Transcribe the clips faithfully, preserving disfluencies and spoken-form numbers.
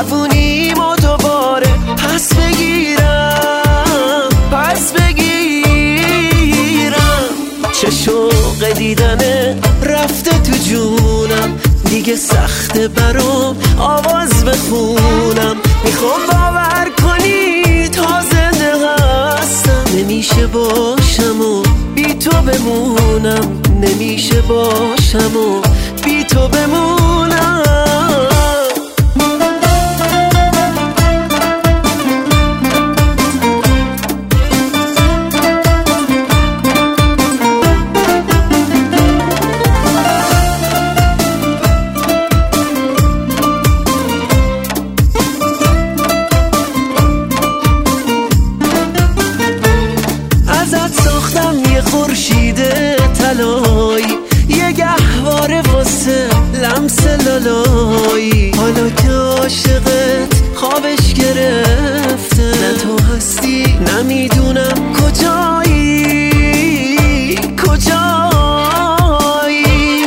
جوونیمو دوباره پس بگیرم پس بگیرم. چه شوق دیدنه رفته تو جونم، دیگه سخته برام آواز بخونم. میخوام باور کنی تا زنده هستم، نمیشه باشم و بی تو بمونم، نمیشه باشم و بی تو بمونم. یه خورشید طلایی، یه گهواره واسه لمس لالایی. حالا که عاشقت خوابش گرفته، نه تو هستی نمیدونم کجایی کجایی.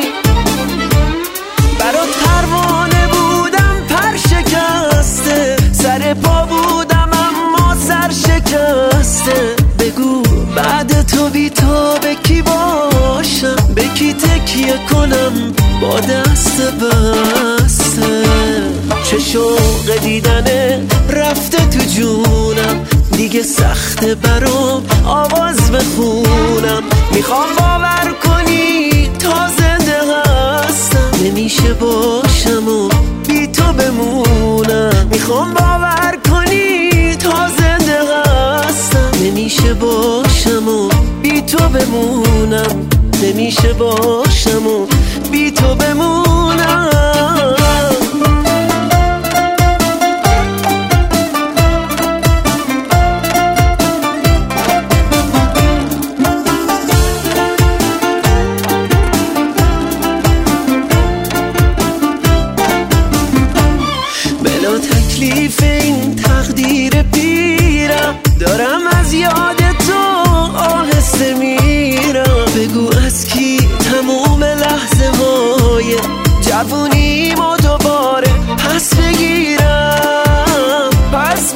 برات پروانه بودم پر شکسته، سر پا بودم اما سر شکسته. بگو بعد تو بی تو به کی باشم، به کی تکیه کنم با دست بسته. چه شوق دیدنه رفته تو جونم، دیگه سخته برام آواز بخونم. میخوام باور کنی تا زنده هستم، نمیشه باشم و بی تو بمونم. میخوام باور کنی تا زنده هستم، نمیشه باشم و بی تو بمونم، نمیشه باشم و بی تو بمونم. بلا تکلیف این تقدیر پیرم، دارم از یاد تو آهسته میرم. بگو از کی تموم لحظه های جوونیمو دوباره پس بگیرم پس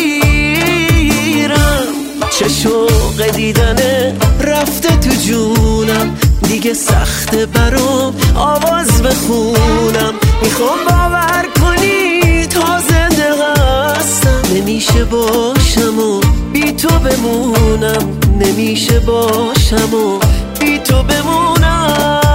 بگیرم. چه شوق دیدنه رفته تو جونم، دیگه سخته برام آواز بخونم. میخوام باور کنی تا زنده هستم، نمیشه باشم و بی تو بمونم، نمیشه باشم و بی تو بمونم.